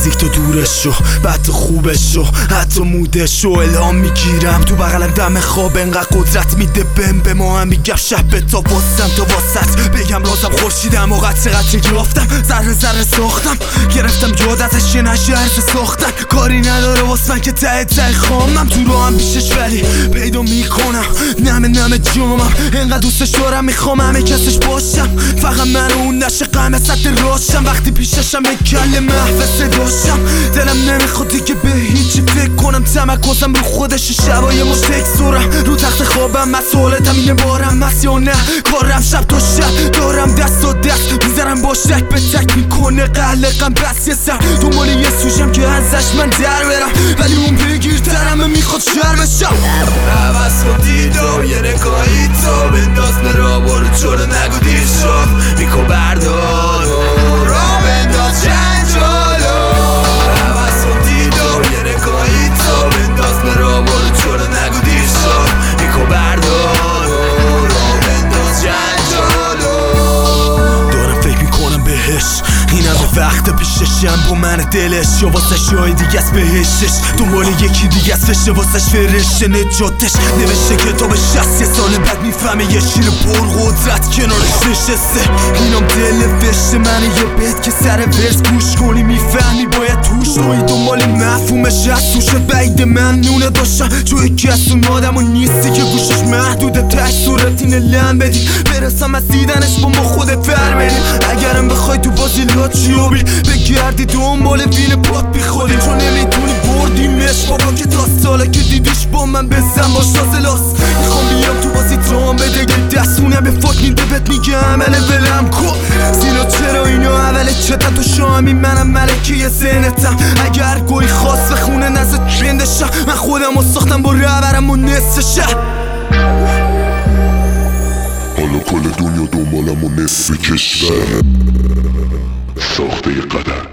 نزدیک تو دورش شو، بعد تو خوبش شو، حتی مودش شو. الهام میگیرم تو بغلم دم خواب، انقدر قدرت میده بهم به ما هم میگم شب تا واسم تا واسط بگم رازم خورشیدم و قطره گرفتم ذره ذره ساختم گرفتم یاد ازش یه نشه عرض ساختن کاری نداره واسه من که ته خامم تو رو هم بیشش ولی پیدا میکنم نمه جامم انقدر دوستش دارم میخوام همه کسش باشم فقط من اون نشه قمه سطح راشم وقتی پیششم به کل محو صداشم دلم نمیخواد دیگه به هیچی فکر کنم تمرکزم رو خودش شبای مشتکسورم رو تخت خوابم مسئولتم اینه بارم مست یا نه کارم شب تا شب دارم دست تا دست میذارم باش تک به تک میکنه قلقم بس یه سر دنبال یه سوشم که ازش من در برم ولی اون بگیرترمه میخواد شرمشم عوض کن دیدم یه نگاهی تو بنداز مرا برو جلو نگو دیر شد میکن بردار را بنداز چند جلو عوض کن دیدم یه نگاهی تو بنداز مرا برو جلو نگو دیر شد میکن بردار را بنداز چند جلو دارم فکر میکنم بهش این همه وقت پیششم با من دلش یا واسش جای دیگه است بهشش دنبال یکی دیگه است فشه واسش فرشه نجاتش نوشته کتاب 60 سال بعد میفهمه یه شیر پرقدرت کنارش نشسته اینم دل وشته منه یه بیت که سر ورس گوش کنی میفهمی باید توش روی دنبال مفهومش از توشه بعید من نونه داشتم چون یکی از اون آدم و نیستی که گوشش محدوده تش صورت اینه لم بدی برسم از دیدنش با ما خودت ور بریم اگرم بخوای تو بازی لاچیابی بگردی دنبال وین پات بی خودی چون نمیتونی بردیمش بابا که تا ساله که دیدیش با من بزن باش تازلاس میخوام بیام تو بازی تام بده یه دستونه به فاک میده بهت میگه عمله ولم کن سینا چرا اینا اوله چتا تو شامی منم ملکی ذهنتم اگر گوی خواست به خونه نزد چندشم من خودم رو ساختم با رهبرم و نصف شهر حالا کل دنیا دنبالم و نصف کشور ساخته قدر